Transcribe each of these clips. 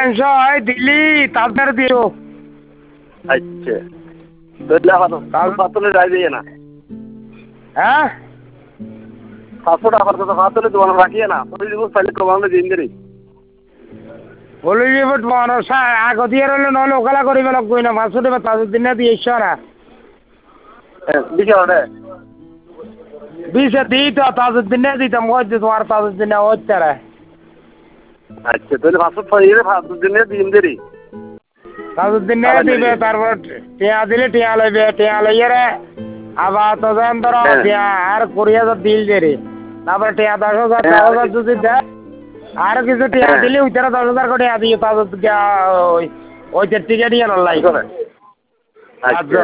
মাংস হয় দিল্লি তাদের দিও আচ্ছা তাহলে যাই দিয়ে না হ্যাঁ 700 টাকা তো হাতলে দোকান রাখিয়ে না তাহলে প্রমাণে দিন দেরি বলে যাব তোমার আগ দিয়ে রইলে নহলে ওখালা করিবে লাগবই না 500 টাকা তাজউদ্দিন দিয়ে ইশারা দিকে ওরে 20 দিই তো তাজউদ্দিন দিতাম হইতে তোমার তাজউদ্দিন হইতে রে আচ্ছা তাহলে 500 পাইলে 5 দিনে দিন দেরি তাজউদ্দিন দিবে তারপর টিয়া দিলে টিয়া লইবে টিয়া লইয়ে রে আবার তো জান ধরো টিয়া আর 20000 দিল দেরি তারপর টিয়া 10000 যদি দেয় আর কিছু টিয়া দিলে উইতারা 10000 করে দিয়ে তাজউদ্দিন ওই টিকেট নিয়ে লাই করে আচ্ছা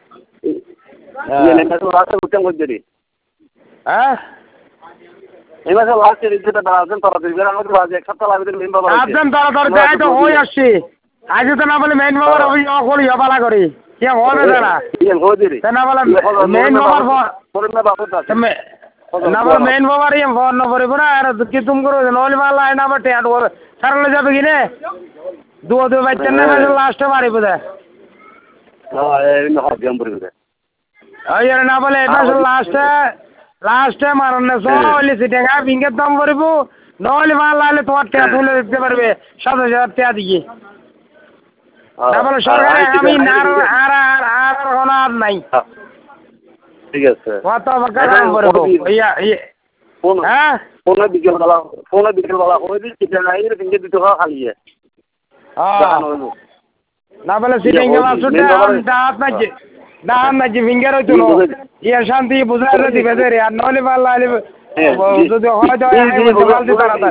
ये तो लास्ट उतम को देरी হ্যাঁ এই মাসে লাস্ট রিজিটা দাঁড়াছেন তারা দিবেন আমাদের বাজে এক সপ্তাহ লাগবে মেইন বাবা আছেন তাড়াতাড়ি যাই তো হই আসছি আজ তো না বলে মেইন বাবার ওই অকল ইবালা করি কি হবে না ये हो देरी না বলে মেইন বাবার পরে না বাবা দাও না বলে মেইন বাবার এই ফোন নম্বর পড়া আর কি তুমি করো নলি মাল আইনা বটে আর সারলে যাবে কি রে দু বাচ্চা না লাস্টে মারি বুঝা হ্যাঁ এই না হাত জাম পড়ে আরে না বলে এটা লাস্টে মারনে সলি সিটেঙ্গা বিঙ্গের দাম করব নলি মাল আইলে তোমার টাকা তুলে দিতে পারবে 7000 টাকা দিয়ে না বলে সরকারে আমি আর হনার নাই ঠিক আছে কত বাগান করব ইয়া হ্যাঁ ফোন বিকেল वाला ওই দিন চিটা নাই রে বিঙ্গে দিতে খালি হ্যাঁ না বলে সিটেঙ্গা মাসুটা দাম না যে ফিঙ্গার হইতো না ইয়া শান্তি বুঝাইলে দিবে রে আর নলে মাল আইলে যদি হয় যায় বল দিতে তাড়াতাড়ি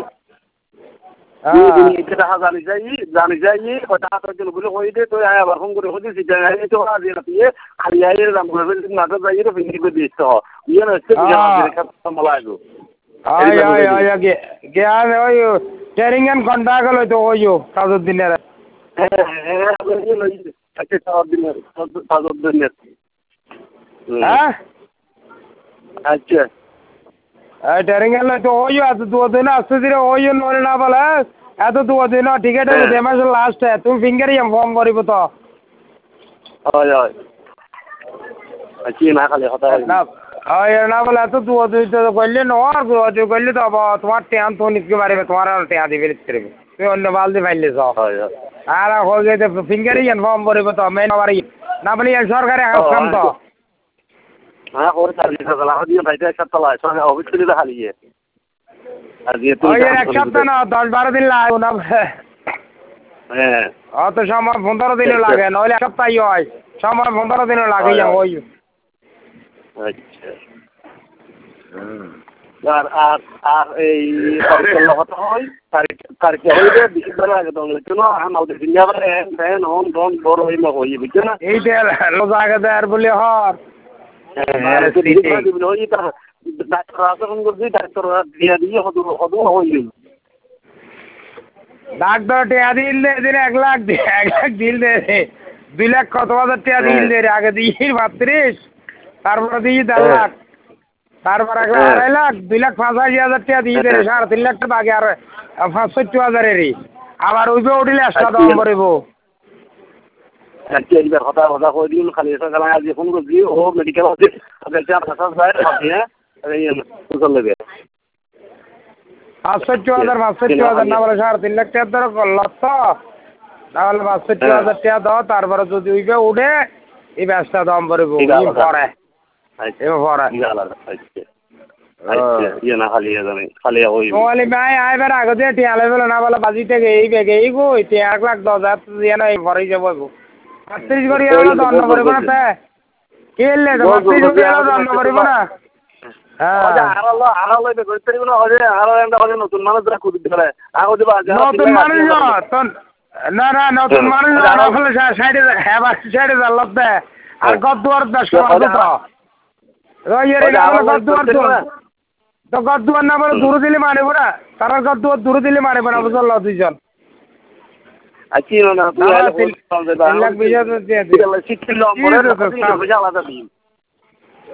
এটা জানি যাই কথা তো বলে হই দে তো আবার ফোন করে হইছে যে এই তো আজ এটা দিয়ে খালি আইরে দাম করে নাটক যাই রে ফিঙ্গি করে দিতে হয় ইয়া না সে বিয়া কথা মালাগো আয় জ্ঞান ওই টেরিংন কন্টাক্ট হলো তো ওইও তাজউদ্দিনের আচ্ছা তাজউদ্দিনের হ্যাঁ আচ্ছা টেরিংন তো ওইও এত দুদিন আসতে দিরে ওইও নলে না বলে এত দুদিন টিকেট আছে মাস লাস্ট তুমি ফিঙ্গারই ফর্ম করিব তো হয় আচ্ছা না খালি হতা না না বলে এত দুদিন তো কইলে ন আর দুদিন কইলে তো তোমার টেন তো নিতে পারবে তোমার আর টেয়া দিবে করবে তুমি অন্য বাল দি ফাইলে যাও আর হয়ে গেছে ফিঙ্গারই ফর্ম করিব তো মেন বাড়ি না বলি সরকারি কাম তো হ্যাঁ ওর চালিয়ে গেল দিয়ে ভাইটা এক সপ্তাহ লাগে সঙ্গে অফিস থেকে খালিয়ে আর দিয়ে তুই এক সপ্তাহ না 10-12 দিন লাগে না হ্যাঁ অত সময় 15 দিন লাগে নইলে এক সপ্তাহ হয় সময় 15 দিন লাগে ওই আচ্ছা আর এই সরকার কথা হয় তারিখে হইবে বিকেল আগে তো কেন আমাদের দিনবার ফ্যান অন ডন বড় হই না হই বুঝছ না এই যে রোজাকে দেয়ার বলে হর ডাক্তার আসন করছি ডাক্তার দিয়ে হদু হইল ডাক্তার টিয়া দিল দে 1 লাখ দিল দে 2 লাখ কত হাজার টাকা দিল দে আগে দিয়ে 32 তারপরে দিয়ে 1.5 লাখ তারপর 2.5 লাখ 2 লাখ 85,000 টাকা দিয়ে দে 3.5 লাখ টাকা আগে আর 65,000 এর আবার ওইবে উঠিলে একটা দাম করব আজকে এইবার হতা কই দিন খালি সকালে আজ ফোন করছি ও মেডিকেল আছে তাদের চাপ হাসাস যায় আপনি এই সুযোগ লাগে 65,000 না বলে 3.5 লাখ টাকা ধরো করল তো তাহলে 65,000 টাকা দাও তারপরে যদি ওইবে উঠে এই ব্যবসা দাম করব এই পরে আচ্ছা ইয়ে না খালি ওই ওলি ভাই আইবার আগে দিয়ে টিয়া লেভেল না বলে বাজি থেকে এই বেগে এই গো 1,10,000 দিয়ে না এই ভরে যাব 32 করে এলো দন্ড করব না তে কেলে 32 করে এলো দন্ড করব না হ্যাঁ আরো লইবে করতে পারবো না ওরে আরো একটা হবে নতুন মানুষ যারা কুদি ধরে আগো দিবা নতুন মানুষ না নতুন মানুষ না হলে সাইডে হ্যাঁ সাইডে লব্বে আর গদ্দুয়ার 10 টাকা তো রইরে না বলে গদ্দুয়ার তো গদ্দুয়ার না বলে দূর দিলে মারব না তার গদ্দুয়ার দূর দিলে মারব না বুঝল দুইজন আচ্ছা না তুই আইলে লাখ বিজয় দিয়ে দিল শিখিল পরে বুঝা আলাদা দিন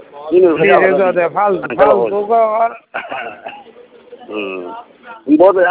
ফালতু কর